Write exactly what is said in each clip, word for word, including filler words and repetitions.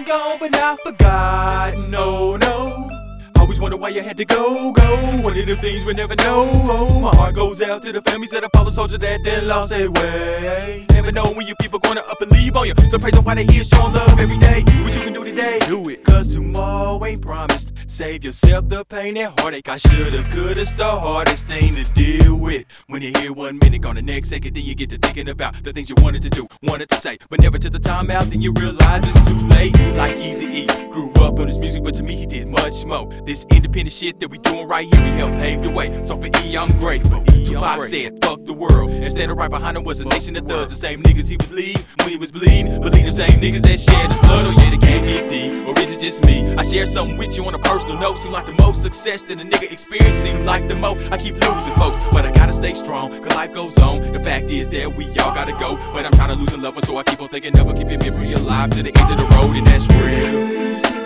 gone but not forgotten, no, no. Always wonder why you had to go, go. One of them things we never know. Oh, my heart goes out to the families that have fallen soldiers that then lost their way. Never know when your people gonna up and leave on you. So praise them while they here showing love every day. What you can do today, do it. Cause tomorrow ain't promised. Save yourself the pain and heartache. I shoulda, coulda's the hardest thing to deal with. When you hear one minute, on the next second, then you get to thinking about the things you wanted to do, wanted to say, but never took the time out. Then you realize it's too late. Like Eazy-E, grew up on his music, but to me he did much more. This independent shit that we doing right here, he helped pave the way. So for E, I'm grateful. Tupac said, fuck the world. Instead of right behind him was a nation of thugs. The same niggas he was leading when he was bleeding. Believe them same niggas that shed his blood. Oh yeah, they can't get deep. Or is it just me? I share something with you on a personal note. Seem like the most success that a nigga experience. Seem like the most. I keep losing folks, but I gotta stay strong, cause life goes on. The fact is that we all gotta go, but I'm trying to lose a loved one, so I keep on thinking never keep your memory alive to the end of the road, and that's real.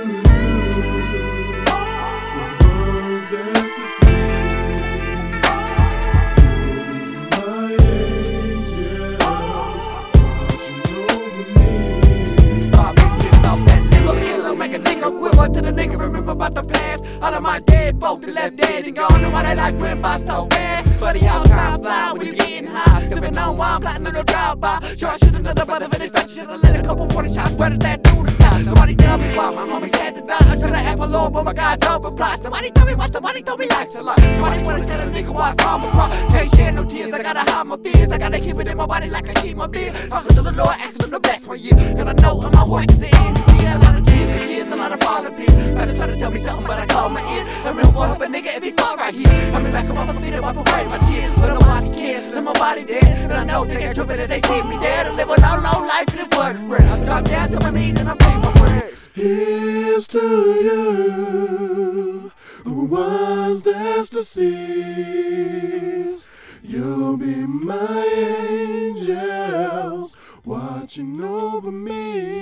Make a nigga quiver to the nigga remember about the past. All of my dead folk that left dead and gone, and why they like went by so fast. Buddy, how time fly when you getting high. Sipping on wine, plotting on the drive-by. Sure, I should another brother, but in fact, should've let a couple forty shots spread that through the sky. Somebody tell me why my homies had to die. I try to have a Lord, but my God don't reply. Somebody tell me why, somebody told me life's a lie. Nobody wanna tell a nigga why it's karma cry. Can't shed no tears, I gotta hide my fears. I gotta keep it in my body like I keep my beer. Talking to the Lord, asking him to bless my year. Cause I know in my heart at the end of the year, a lot of tears and years, a lot of falling peace. Better try to tell me something, but I call my ears. Let me hold up a nigga if he fall right here. I'm back up on my feet and wipe away my tears. But nobody cares, let my body dead. And I know they get tripping and they see me dead. I live a long, long life and it's what it's real. I drop down to my knees and I pay my prayer. Here's to you, the ones that's deceased. You'll be my angels watching over me.